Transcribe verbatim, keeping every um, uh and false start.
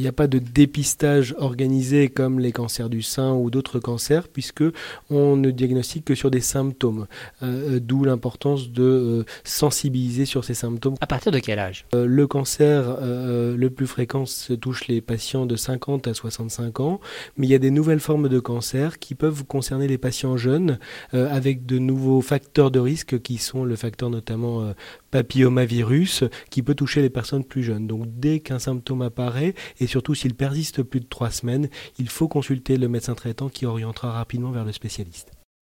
Il n'y a pas de dépistage organisé comme les cancers du sein ou d'autres cancers, puisque on ne diagnostique que sur des symptômes, euh, d'où l'importance de euh, sensibiliser sur ces symptômes. À partir de quel âge ? Euh, le cancer euh, le plus fréquent touche les patients de cinquante à soixante-cinq ans, mais il y a des nouvelles formes de cancer qui peuvent concerner les patients jeunes euh, avec de nouveaux facteurs de risque qui sont le facteur notamment euh, papillomavirus qui peut toucher les personnes plus jeunes. Donc dès qu'un symptôme apparaît et surtout s'il persiste plus de trois semaines, il faut consulter le médecin traitant qui orientera rapidement vers le spécialiste.